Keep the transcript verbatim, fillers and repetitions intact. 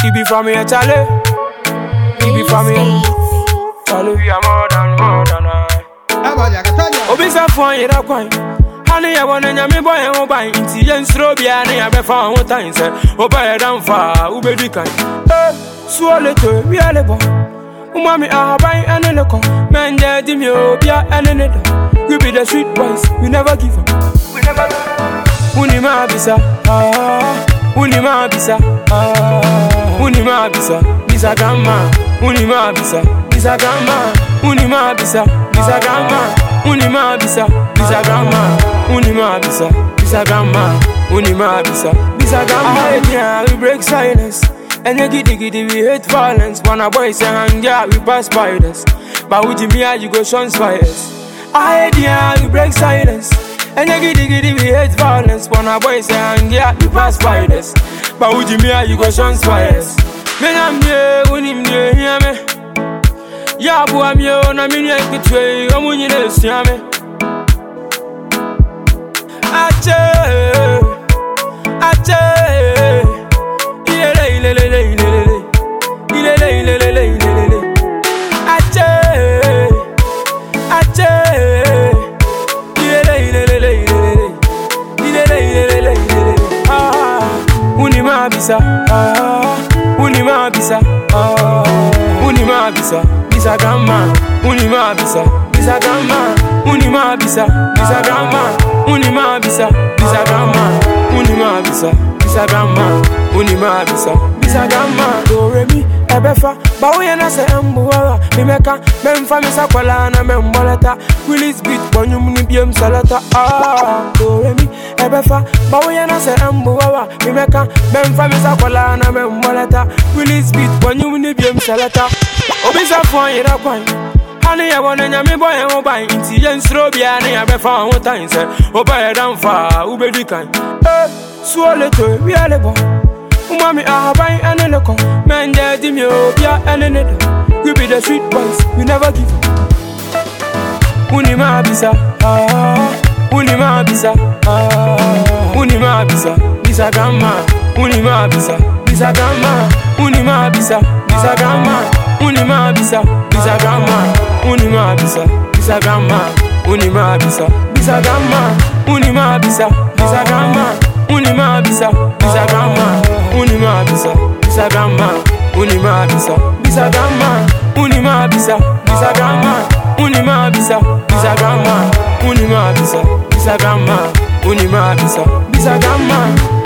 He be from here, Charlie. He be from here, Charlie. We are more than more than I. Obisa for you, that coin. Honey, I want to me boy and buy into Yen Strobia, and I be found one time, sir. Obey down far, Ubedican. Eh, swallow to we are the boy. Umami, I buy an eloco. Man, there, Dimio, and another. We be the sweet boys, we never give up. We never give up. Unima bisa, ah, Unima bisa, ah, Unima bisa, bisa gamma, Unima bisa, bisa gamma, Unima bisa, bisa gamma, Unima bisa, bisa gamma, Unima bisa, bisa gamma, Unima bisa, bisa gamma. Yeah, we break silence, and you giddy giddy we hate violence. When a boy say hang yeah, we pass by this, but with me you go shun spires. I yeah, we break silence. And you giddy giddy we hate violence. When a boy say hang yeah, we pass by this, but with me you go shun spires. Men I'm here, when him near hear me. Ya bu am yo na me nyan kitwe, omu nyine sia me. Ache, ache, ile ile ile ile ile ile ile ile ile ile ile. Ache, ache, ile ile ile ile ile ile ile ile ile. Ah, unima bisa, ah, unima bisa, ah, unima bisa. Bisa gamma, unima bisa, bisa gamma, unima bisa, bisa gamma, unima bisa, bisa gamma, unima bisa, bisa gamma, unima bisa, bisa gamma. Do re mi ebefa, ba we na se embuwa, mi meka, memfa mi sakwala na memboleta, release beat bonyum ni biem salata. Ah, do re mi ebefa, ba we na se embuwa, mi meka, memfa mi sakwala na memboleta, release beat bonyum ni biem salata. Obisa for you, that coin. Honey, I want to me boy and buy into Yen Strobia, and I be found one time, sir. Obey down far, Ubedican. Eh, swallow to we are the boy. Umami, I buy an eloco. Man, there, Dimio, and another. We be the sweet boys, we never give up. Unima bisa, ah, Unima bisa, ah, Unima bisa, bisa gamma, Unima bisa, bisa gamma, Unima bisa, bisa gamma. Unima bisa, bisa gamma, Unima bisa, bisa gamma, Unima bisa, bisa gamma, Unima bisa, bisa gamma, Unima bisa, bisa gamma, Unima bisa, bisa gamma, Unima bisa, bisa gamma, Unima bisa, bisa gamma, Unima bisa, bisa gamma, Unima bisa, bisa gamma, Unima bisa, bisa gamma.